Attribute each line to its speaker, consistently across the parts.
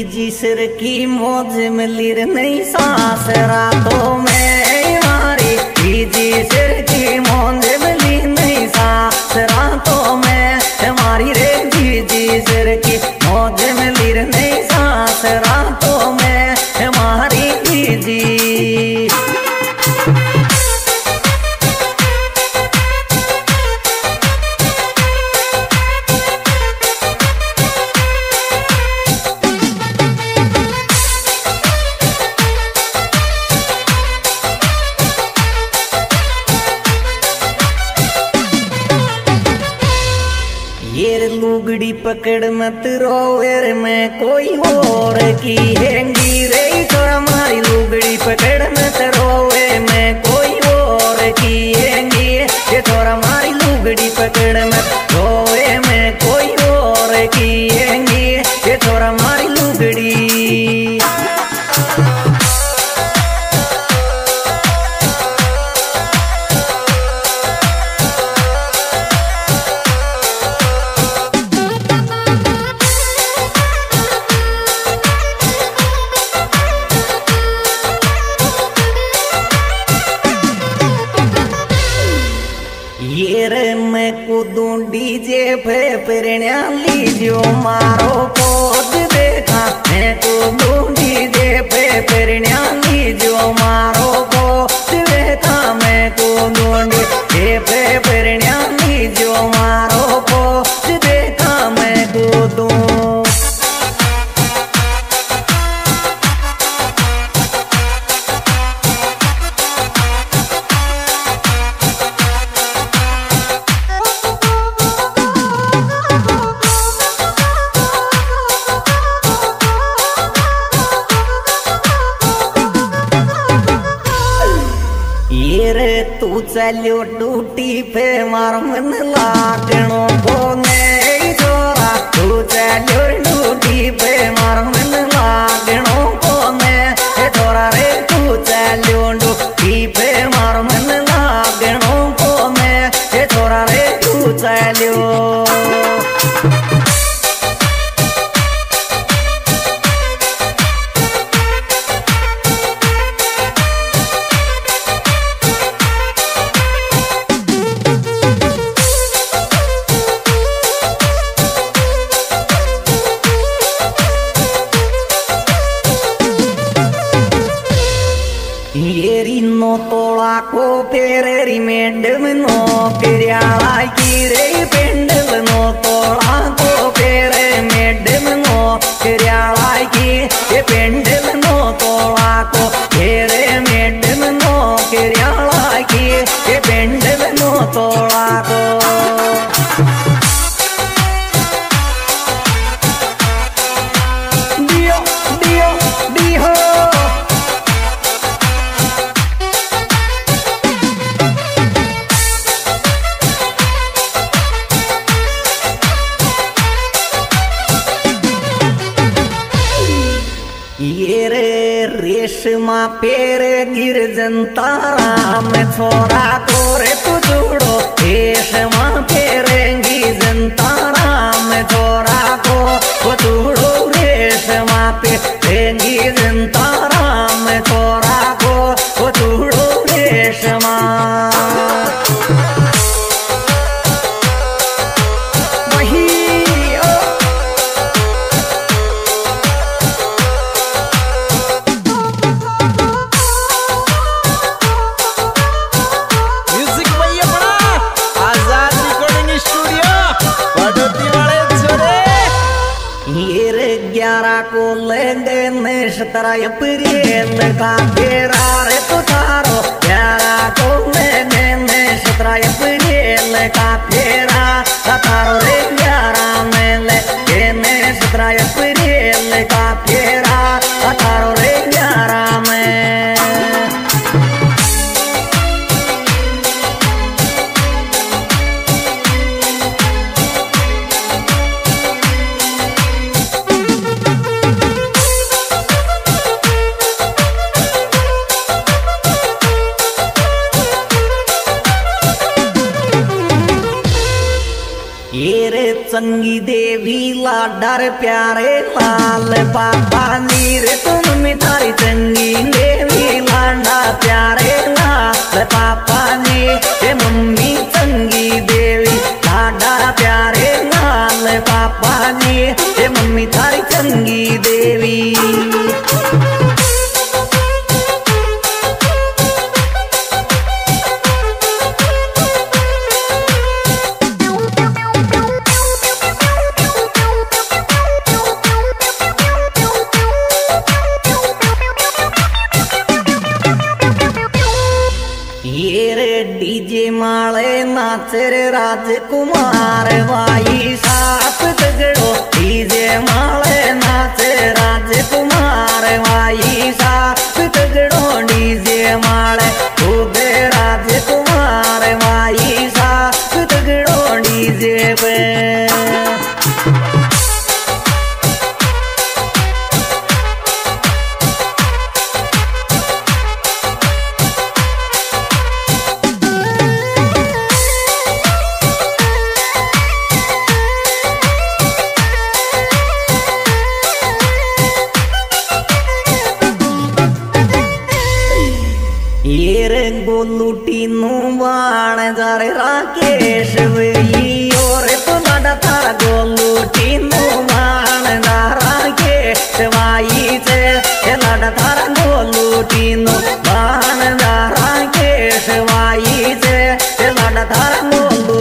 Speaker 1: जी सिर की मौज मिली रे नहीं सांस रातों में हमारी जी सिर की मौज मिली नहीं सांस रातों में हमारी रे जी सिर की मौज मिली रे नहीं सांस रातों में हमारी जी। ये लुगड़ी पकड़ मत रोवे में कोई और की हैंगी रे छोरा मारी लुगड़ी पकड़ मत रोवे में कोई और की हैंगी ये छोरा मारी लुगड़ी पकड़ मत रोवे में कोई और की हैंगी ये छोरा मारी लुगड़ी। ये रे मैं कूदूं डीजे पे प्रेरणा लीजियो मारो पोज देखा मैं कूदूं डीजे पे प्रेरणा लीजियो मारो पोज देखा मैं कूदूं डीजे पे प्रेरणा लीजियो मारो पोज देखा मैं कूदूं। ये रे तू चलियो टूटी पे मार मन लागणो कोने छोरा तू चलियो टूटी पे मार मन लागणो कोने छोरा रे तू चलियो टूटी पे मार मन लागणो कोने छोरा रे तू चलियो। येरी नो तोड़ा को पेरेरी मेडम नो किरियाला की रे पेंडल नो तोड़ा को पेरे मेडम नो किरियाला की ये पेंडल नो तोड़ा को पेरे मेडम नो किरियाला की ये पेंडल नो तोड़ा को। दियो दियो दियो ये रे रेशमा पेरे गिरजन तारा में छोरा तोरे तू जोड़ो रेशमा पेरे गिरजन तारा में छोरा को जोड़ो रेशमा पेरे गिरजन तारा में छोरा को जोड़ो रेशमा। ये रे 11 को लेंगे नेशतरा अप्रैल का तेरा रे तो तारो 11 को लेंगे नेशतरा अप्रैल का तेरा तारो रे 11 में लेंगे नेशतरा अप्रैल का तेरा तारो रे 11 में। संगी देवी लाडर प्यारे लाल पापा नीर तुम मिठाई चंगी देवी लाडा प्यारे लाल पापा नी ते मम्मी चंगी देवी लाडा प्यारे लाल पापा नी ते मम्मी थारी चंगी देवी। डीजे माले नाचे रे राजकुमार भाई साथ तगड़ो डीजे माले नाचे राजकुमार भाई साथ तगड़ो डीजे माले खूबे राजकुमार भाई साथ तगड़ो डीजे पे। गोलूटी नु बाण जारे राकेश वही और तो लाडा थारा गोलूटी नु बाण जा राकेश वाई से लाडा थारा गोलूटी नु बाण जा राकेश वाई से लाडा थारा गोलू।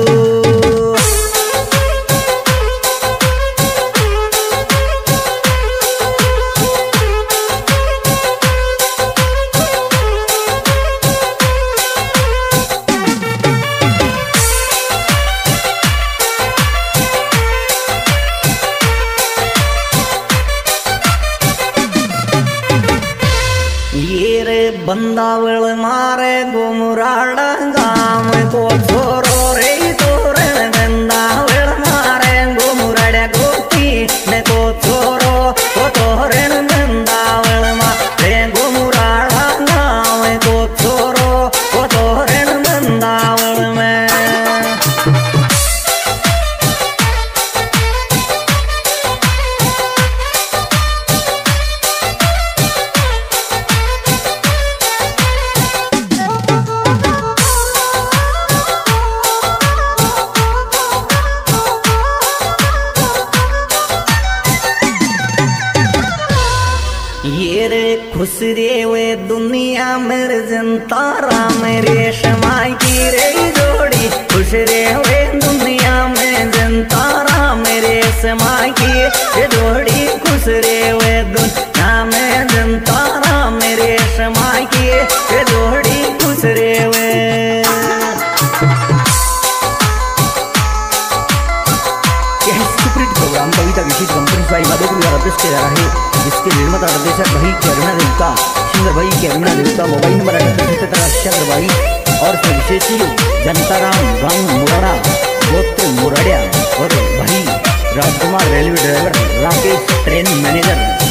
Speaker 1: बंदावल मारे गुमराड़ा गाम को छोरो रे तोरण बंदावल मारे गुमराड़ा गोती ने को छोरो को तोरण बंदावल मारे गुमराड़ा गाम को छोरो को तोरण बंदावल में। खुश रे वे दुनिया मेरे जनता राम रेशमा की रे जोड़ी खुश रे वे दुनिया में जनता राम रेशमा की जोड़ी खुश रे वे दुनिया में जनता राम रेशमा की जोड़ी खुश रे वे। प्रोग्राम कविता विशेष कंपनी साई माधोपुर द्वारा पेश किया जा रहा है, जिसके निर्माता निर्देशक भाई कैरुणा देवता, सिंगर भाई कैरुणा देवता, मोबाइल नंबर 78 भाई और विशेषी जनताराम गांव मुराड़ा गोत्र मुराड़िया और भाई Rajkumar railway driver Rakesh train manager.